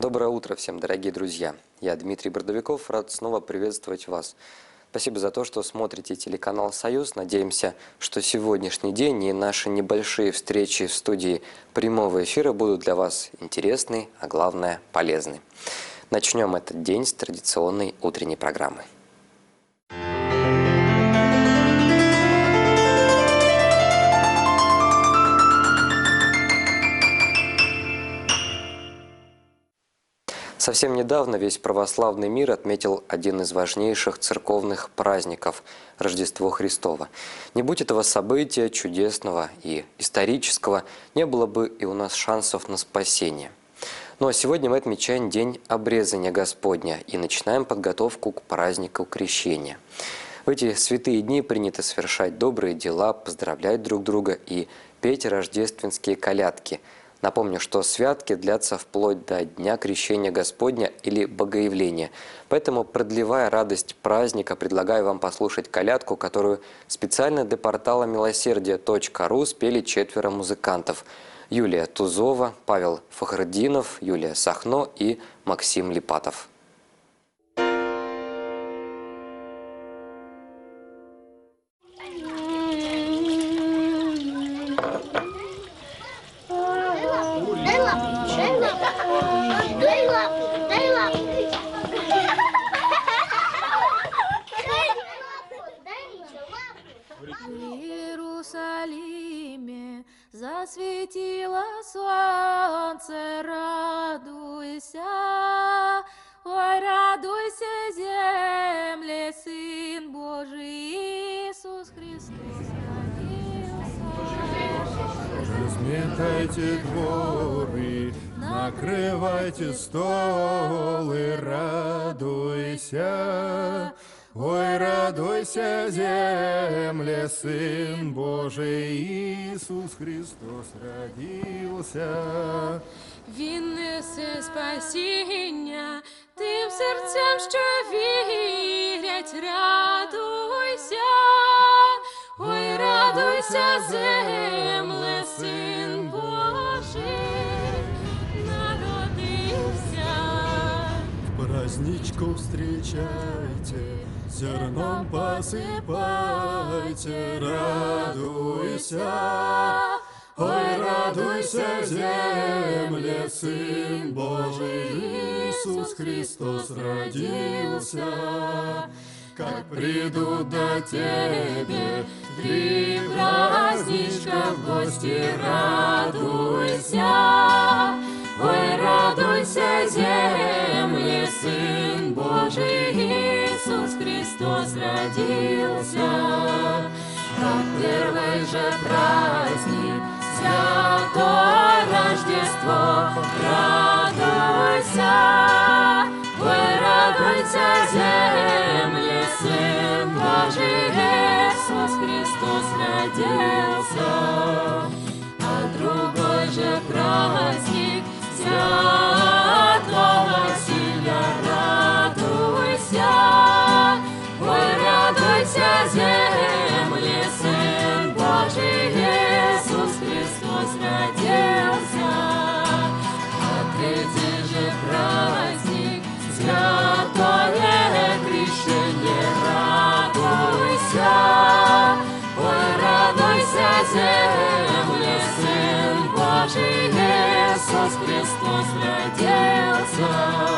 Доброе утро всем, дорогие друзья! Я Дмитрий Бордовиков, рад снова приветствовать вас. Спасибо за то, что смотрите телеканал «Союз». Надеемся, что сегодняшний день и наши небольшие встречи в студии прямого эфира будут для вас интересны, а главное – полезны. Начнем этот день с традиционной утренней программы. Совсем недавно весь православный мир отметил один из важнейших церковных праздников – Рождество Христово. Не будь этого события чудесного и исторического, не было бы и у нас шансов на спасение. Ну а сегодня мы отмечаем День обрезания Господня и начинаем подготовку к празднику Крещения. В эти святые дни принято совершать добрые дела, поздравлять друг друга и петь рождественские колядки. Напомню, что святки длятся вплоть до Дня Крещения Господня или Богоявления. Поэтому, продлевая радость праздника, предлагаю вам послушать колядку, которую специально для портала милосердие.ру спели 4 музыкантов. Юлия Тузова, Павел Фахрдинов, Юлия Сахно и Максим Липатов. В Иерусалиме засветило солнце, радуйся, ой, радуйся, земле, Сын Божий Иисус Христос родился. Разметайте дворы, накрывайте столы, радуйся. Ой, радуйся, земле, Сын Божий Иисус Христос родился. Він несе спасіння тим серцям, що вірять, радуйся. Ой, радуйся, земле, Син Божий народився. Праздничку встречайте, зерном посыпайте, радуйся. Ой, радуйся, земле, Сын Божий Иисус Христос родился. Как придут до тебе три праздничка в гости, радуйся. Ой, радуйся, земле, Сын Божий Иисус Христос родился. Как первый же праздник, святое Рождество, радуйся. Ой, радуйся, земле, Сын Божий Иисус Христос родился. А другой же праздник, святого Василия, радуйся. Ой, радуйся, земле, Сын Божий Иисус Христос родился. А третий же праздник, святое крещение, радуйся. Ой, радуйся, земле, Сын Божий Иисус Христос родился.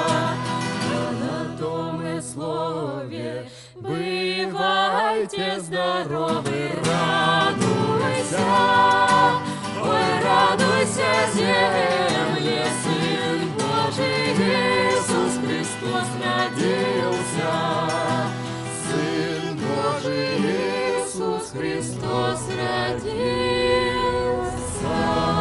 На том и слове бывайте здоровы, радуйся. Ой, радуйся, земле, Сын Божий Иисус Христос родился. Сын Божий Иисус Христос родился.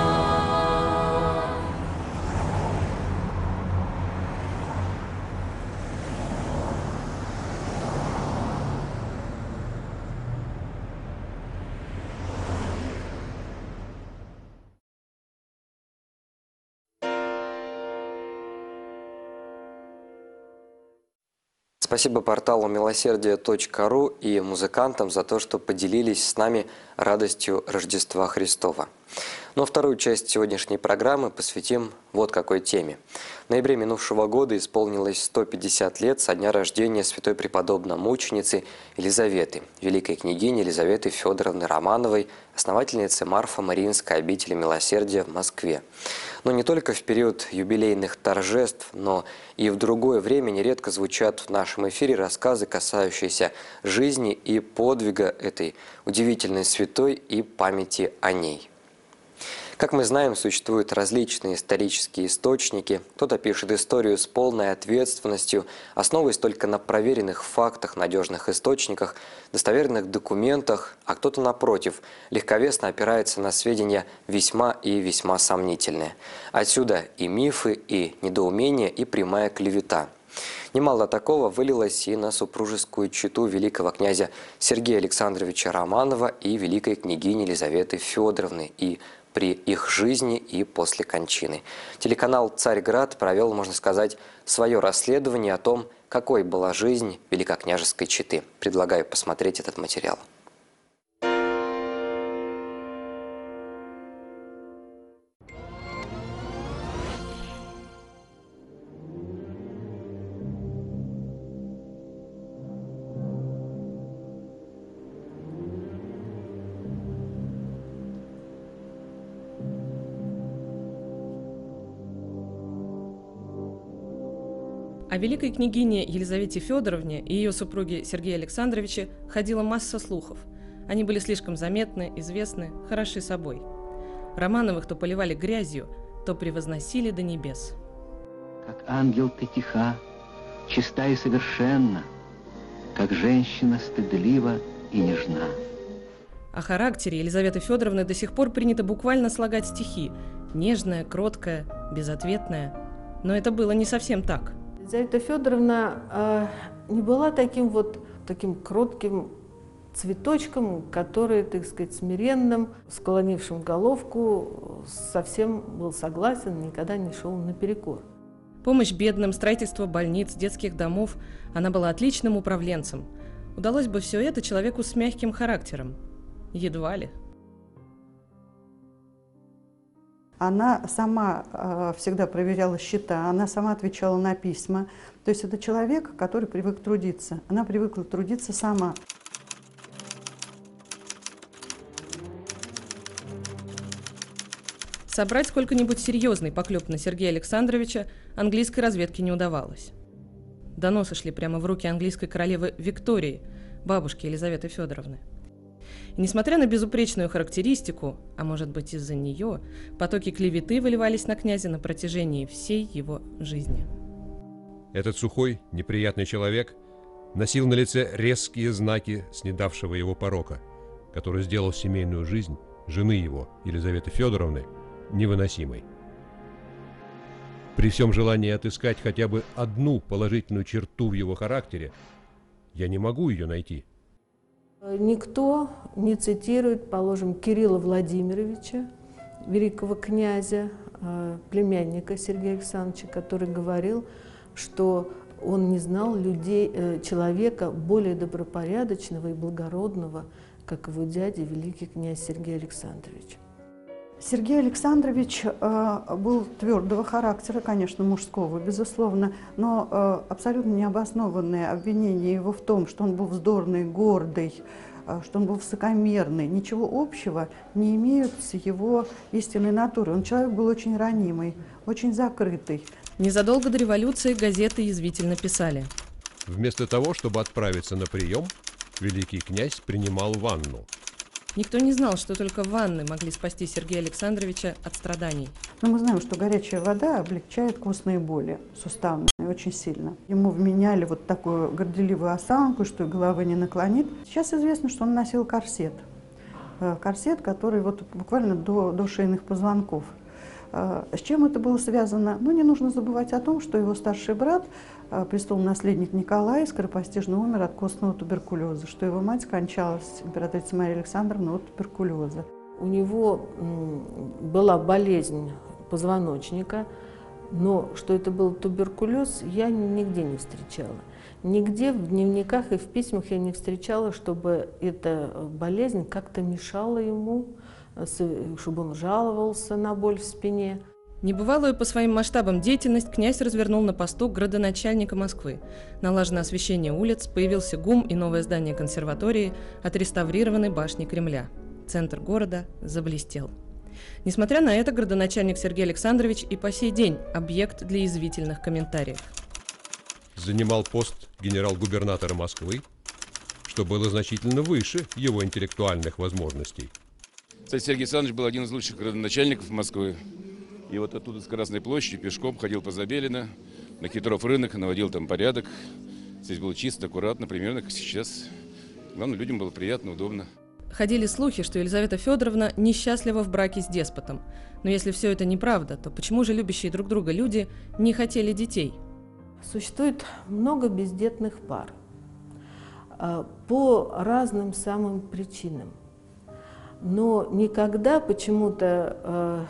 Спасибо порталу милосердие.ру и музыкантам за то, что поделились с нами радостью Рождества Христова. Но вторую часть сегодняшней программы посвятим вот какой теме. В ноябре минувшего года исполнилось 150 лет со дня рождения святой преподобно-мученицы Елизаветы, великой княгини Елизаветы Федоровны Романовой, основательницы Марфо-Мариинской обители милосердия в Москве. Но не только в период юбилейных торжеств, но и в другое время нередко звучат в нашем эфире рассказы, касающиеся жизни и подвига этой удивительной святой и памяти о ней. Как мы знаем, существуют различные исторические источники. Кто-то пишет историю с полной ответственностью, основываясь только на проверенных фактах, надежных источниках, достоверных документах, а кто-то, напротив, легковесно опирается на сведения весьма и весьма сомнительные. Отсюда и мифы, и недоумения, и прямая клевета. Немало такого вылилось и на супружескую чету великого князя Сергея Александровича Романова и великой княгини Елизаветы Федоровны и при их жизни и после кончины. Телеканал «Царьград» провел, можно сказать, свое расследование о том, какой была жизнь великокняжеской четы. Предлагаю посмотреть этот материал. О великой княгине Елизавете Федоровне и ее супруге Сергея Александровиче ходила масса слухов. Они были слишком заметны, известны, хороши собой. Романовых то поливали грязью, то превозносили до небес. Как ангел ты тиха, чиста и совершенна, как женщина стыдлива и нежна. О характере Елизаветы Федоровны до сих пор принято буквально слагать стихи. Нежная, кроткая, безответная. Но это было не совсем так. Елизавета Федоровна не была таким кротким цветочком, который, так сказать, смиренным, склонившим головку, совсем был согласен, никогда не шел наперекор. Помощь бедным, строительство больниц, детских домов. Она была отличным управленцем. Удалось бы все это человеку с мягким характером? Едва ли. Она сама всегда проверяла счета, она сама отвечала на письма. То есть это человек, который привык трудиться. Она привыкла трудиться сама. Собрать сколько-нибудь серьезный поклеп на Сергея Александровича английской разведке не удавалось. Доносы шли прямо в руки английской королевы Виктории, бабушки Елизаветы Федоровны. И несмотря на безупречную характеристику, а может быть из-за нее, потоки клеветы выливались на князя на протяжении всей его жизни. Этот сухой, неприятный человек носил на лице резкие знаки снедавшего его порока, который сделал семейную жизнь жены его, Елизаветы Федоровны, невыносимой. При всем желании отыскать хотя бы одну положительную черту в его характере, я не могу ее найти. Никто не цитирует, положим, Кирилла Владимировича, великого князя, племянника Сергея Александровича, который говорил, что он не знал человека более добропорядочного и благородного, как его дядя, великий князь Сергей Александрович. Сергей Александрович был твердого характера, конечно, мужского, безусловно, но абсолютно необоснованное обвинение его в том, что он был вздорный, гордый, что он был высокомерный, ничего общего не имеют с его истинной натурой. Он человек был очень ранимый, очень закрытый. Незадолго до революции газеты язвительно писали: Вместо того, чтобы отправиться на прием, великий князь принимал ванну. Никто не знал, что только ванны могли спасти Сергея Александровича от страданий. Но мы знаем, что горячая вода облегчает костные боли суставные очень сильно. Ему вменяли вот такую горделивую осанку, что и головы не наклонит. Сейчас известно, что он носил корсет. Корсет, который вот буквально до шейных позвонков. С чем это было связано? Ну, не нужно забывать о том, что его старший брат, престолонаследник Николай, скоропостижно умер от костного туберкулеза, что его мать скончалась, императрица Мария Александровна, от туберкулеза. У него была болезнь позвоночника, но что это был туберкулез, я нигде не встречала. Нигде в дневниках и в письмах я не встречала, чтобы эта болезнь как-то мешала ему чтобы он жаловался на боль в спине. Небывалую по своим масштабам деятельность князь развернул на посту градоначальника Москвы. Налажено освещение улиц, появился ГУМ и новое здание консерватории, отреставрированы башни Кремля. Центр города заблестел. Несмотря на это, градоначальник Сергей Александрович и по сей день объект для язвительных комментариев. Занимал пост генерал-губернатора Москвы, что было значительно выше его интеллектуальных возможностей. Кстати, Сергей Александрович был один из лучших градоначальников Москвы. И вот оттуда с Красной площади пешком ходил по Забелино, на Хитров рынок, наводил там порядок. Здесь было чисто, аккуратно, примерно как сейчас. Главное, людям было приятно, удобно. Ходили слухи, что Елизавета Федоровна несчастлива в браке с деспотом. Но если все это неправда, то почему же любящие друг друга люди не хотели детей? Существует много бездетных пар по разным самым причинам. Но никогда почему-то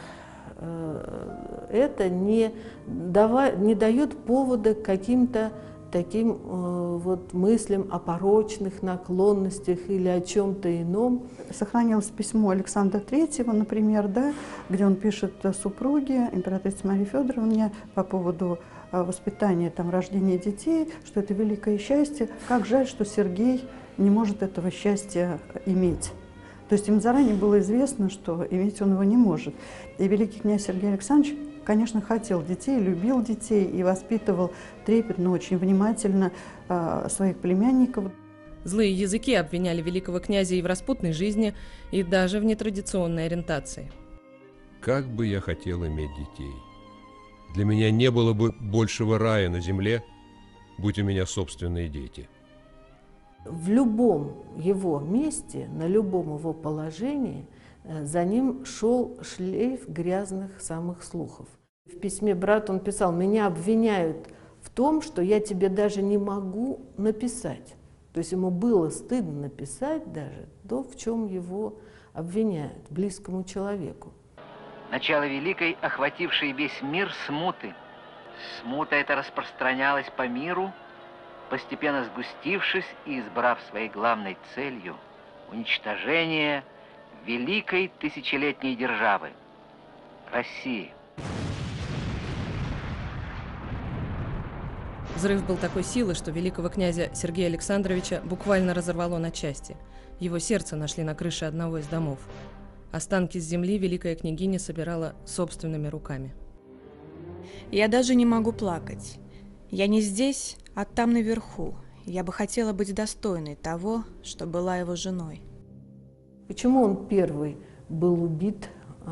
это не дает повода к каким-то таким вот мыслям о порочных наклонностях или о чем-то ином. Сохранилось письмо Александра III, например, да, где он пишет супруге, императрице Марии Федоровне, по поводу воспитания, там, рождения детей, что это великое счастье. Как жаль, что Сергей не может этого счастья иметь. То есть им заранее было известно, что иметь он его не может. И великий князь Сергей Александрович, конечно, хотел детей, любил детей и воспитывал трепетно, очень внимательно своих племянников. Злые языки обвиняли великого князя и в распутной жизни, и даже в нетрадиционной ориентации. Как бы я хотел иметь детей. Для меня не было бы большего рая на земле, будь у меня собственные дети. В любом его месте, на любом его положении, за ним шел шлейф грязных самых слухов. В письме брату он писал: «Меня обвиняют в том, что я тебе даже не могу написать». То есть ему было стыдно написать даже то, в чем его обвиняют, близкому человеку. Начало великой, охватившей весь мир смуты. Смута эта распространялась по миру, постепенно сгустившись и избрав своей главной целью уничтожение великой тысячелетней державы – России. Взрыв был такой силы, что великого князя Сергея Александровича буквально разорвало на части. Его сердце нашли на крыше одного из домов. Останки с земли великая княгиня собирала собственными руками. Я даже не могу плакать. Я не здесь, а там наверху. Я бы хотела быть достойной того, что была его женой. Почему он первый был убит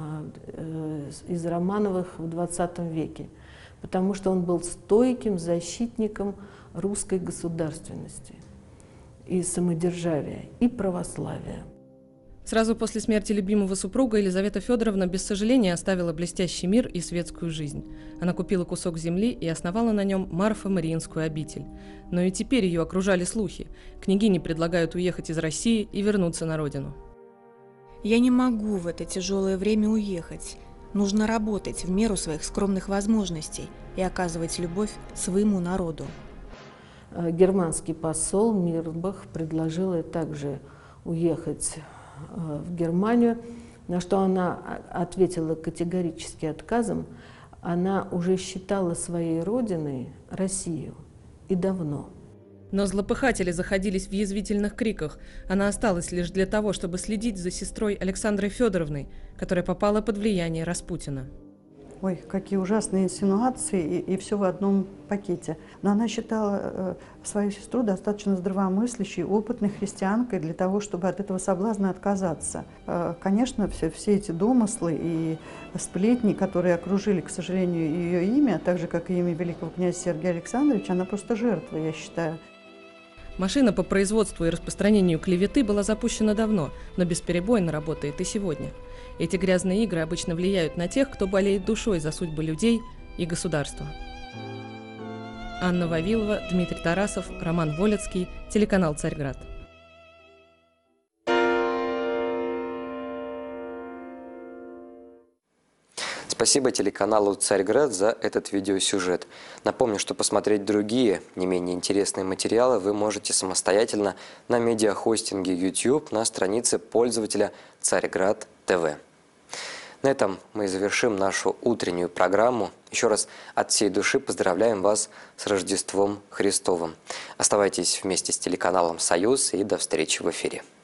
из Романовых в 20 веке? Потому что он был стойким защитником русской государственности и самодержавия, и православия. Сразу после смерти любимого супруга Елизавета Федоровна без сожаления оставила блестящий мир и светскую жизнь. Она купила кусок земли и основала на нем Марфо-Мариинскую обитель. Но и теперь ее окружали слухи. Княгине предлагают уехать из России и вернуться на родину. Я не могу в это тяжелое время уехать. Нужно работать в меру своих скромных возможностей и оказывать любовь своему народу. Германский посол Мирбах предложил ей также уехать в Германию, на что она ответила категорически отказом. Она уже считала своей родиной Россию, и давно. Но злопыхатели заходились в язвительных криках. Она осталась лишь для того, чтобы следить за сестрой Александрой Федоровной, которая попала под влияние Распутина. Ой, какие ужасные инсинуации, и все в одном пакете. Но она считала свою сестру достаточно здравомыслящей, опытной христианкой для того, чтобы от этого соблазна отказаться. Конечно, все эти домыслы и сплетни, которые окружили, к сожалению, ее имя, так же, как и имя великого князя Сергея Александровича, она просто жертва, я считаю. Машина по производству и распространению клеветы была запущена давно, но бесперебойно работает и сегодня. Эти грязные игры обычно влияют на тех, кто болеет душой за судьбы людей и государства. Анна Вавилова, Дмитрий Тарасов, Роман Волецкий, телеканал «Царьград». Спасибо телеканалу «Царьград» за этот видеосюжет. Напомню, что посмотреть другие, не менее интересные материалы вы можете самостоятельно на медиахостинге YouTube на странице пользователя «Царьград ТВ». На этом мы и завершим нашу утреннюю программу. Еще раз от всей души поздравляем вас с Рождеством Христовым. Оставайтесь вместе с телеканалом «Союз» и до встречи в эфире.